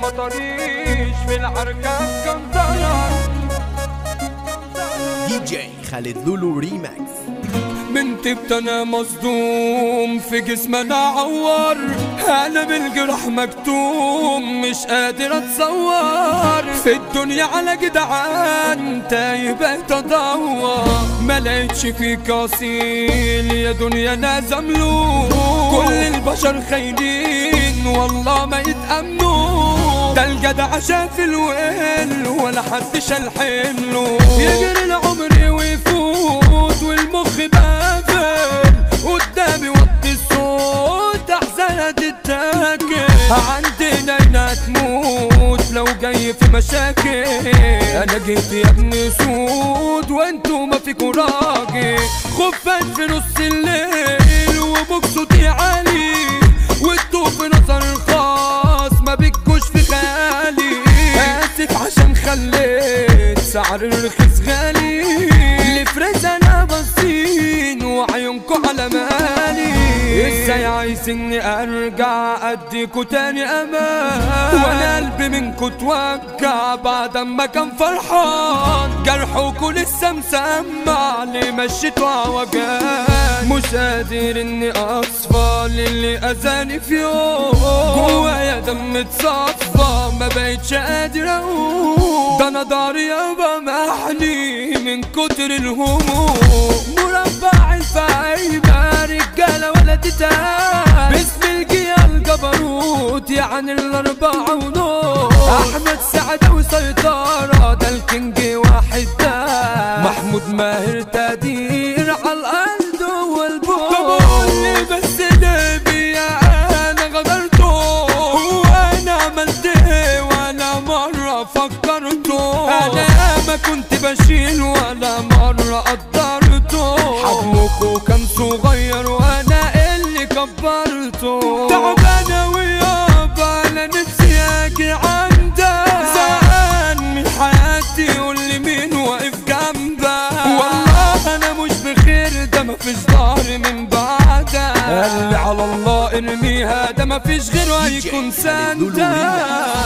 مطريش في العركة كنطرة. دي جي خالد لولو ريماكس. من تبت انا مصدوم في جسمي انا عور، انا بالجرح مكتوم مش قادر اتصور. في الدنيا على جدعان تايه بقيت ادور، ما لقيتش فيك اصيل يا دنيا انا زملوك. كل البشر خاينين والله ما يتأمنوا، ده الجدع شاف الويل ولا حد شال حمله. يجري العمر ويفوت والمخ بقفل، قدامي وطي الصوت احزانها تتاكل. عندنا هنا تموت لو جاي في مشاكل، انا جيت يا ابني سود وانتو ما فيكوا راجل. خفاش في نص الليل وبوكسوتي عالي، وانتو في نظر الخاص ما بتجوش في خيالي. اسف عشان خليت سعر الرخيص غالي، اللي فرز انا باصين وعيونكو على مالي. ازاي عايزيني ارجع اديكوا تاني امان، وانا قلبي منكوا توجع بعد ما كان فرحان. جرحوكوا لسه مسمع ليه مشيتوا عوجان. مش قادر اني اصفى للي اذاني في يوم، جوايا دم اتصفى ما بقيتش قادر اقوم. ده انا ضهري يابا محني من كتر الهموم. مربع الفايبة رجالة ولا تتاب، باسم الجيال الجبروت يعني الاربعة ونور. احمد سعد وسيطرة ده الكينج واحد ده، محمود ماهر تقدير على الارض والبور. طب قولي بس ليه بيا انا غدرته، وانا عملت ايه ولا مرة فكرته. انا ما كنت بشيل ولا مرة قدرته، حجمكوا كان صغير وانا اللي كبرته. تعبانة ويابا انا نفسي اجي عندك، زهقان من حياتي قولي مين واقف جنبك. والله انا مش بخير ده مفيش ظهر من بعدك، قال على الله ارميها ده مفيش غيره هيكون سندك.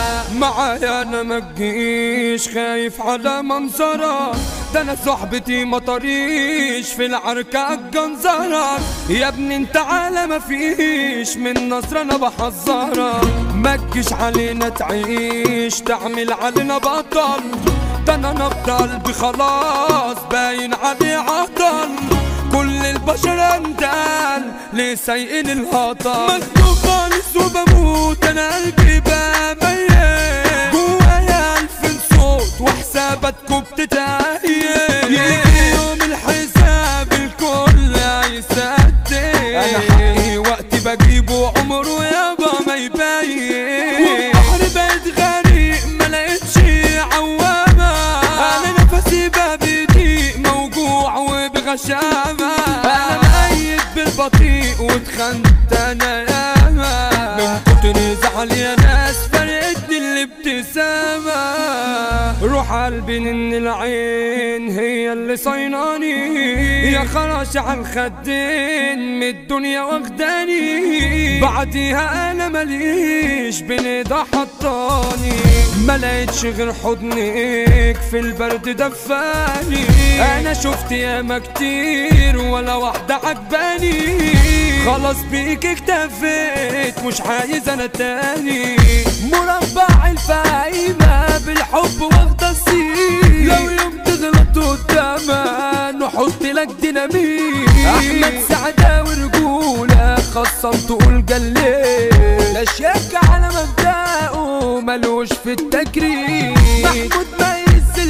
معايا انا متجيش خايف على منظرك، ده انا صحبتي مطريش في العركة الجنزرة. يا ابني انت عالة مفيش من نصر انا بحذرك، متجيش علينا تعيش تعمل علينا بطل. ده انا نبض قلبي خلاص باين عليه عطل، كل البشر اندال ليه سايقين الهطل. مكتوب خالص وبموت انا قلبي بقى ميت، جوايا الف صوت وحساباتكم بتتعين. يجي يوم الحساب الكل هيصدق، انا حقي وقتي بجيبه عمره يابا ما يبين. والبحر بقيت غريق ملقتش عوامة، انا نفسي بقى بضيق موجوع وبغشامة. انا مقيد بالبطيء واتخنت انا ياما، من كتر زعلي يا ناس فرقتني الابتسامة. روح قلبي ان العين هي اللي صيناني، يا خراش على الخدين من الدنيا واخداني. بعديها انا ماليش بين ايدها حطاني، ما لقيتش غير حضنك في البرد دفاني. انا شفت ياما كتير ولا واحدة عجباني، خلاص بيك اكتفيت مش عايز انا تاني. مربع الفايمة بالحب واخدة السين، لو يوم تغلط قدامها نحط لك ديناميت. احمد سعدة ورجولة خصم تقول جليت، لا شك على مبدأه ملوش في التكريم. محمود ماهر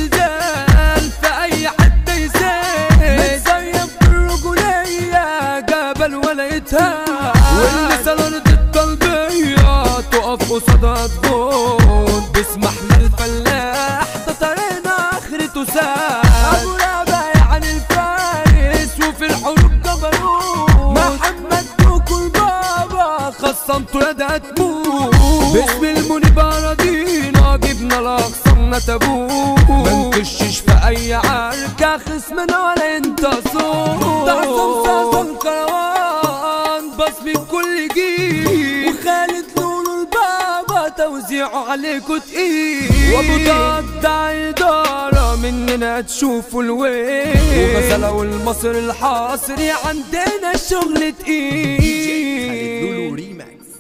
الزلزال في اي حد يزيد، متزيف بالرجولية جبل ولا يتهان، واللي الارض الطلبية تقف قصادها تغون. باسم احمد الفلاح ده طريقنا اخرته سهل، ابو ربيع عن الفارس وفي الحروب جبروت. محمد دوكو البابا خصمته يا ده تموت، باسم المنيب اراضينا جبنا لاقصانا تابوت. منكشش في اي عركة خصمنا ولا انت صوت، ده عصام صاصا الكروان بصمي بكل جيل، وخالد لولو البابا توزيعه عليكوا تقيل، وابو ضد إدارة مننا تشوفوا الويل، وغزلة والمصر الحاصري عندنا الشغل تقيل. خالد لولو ريماكس.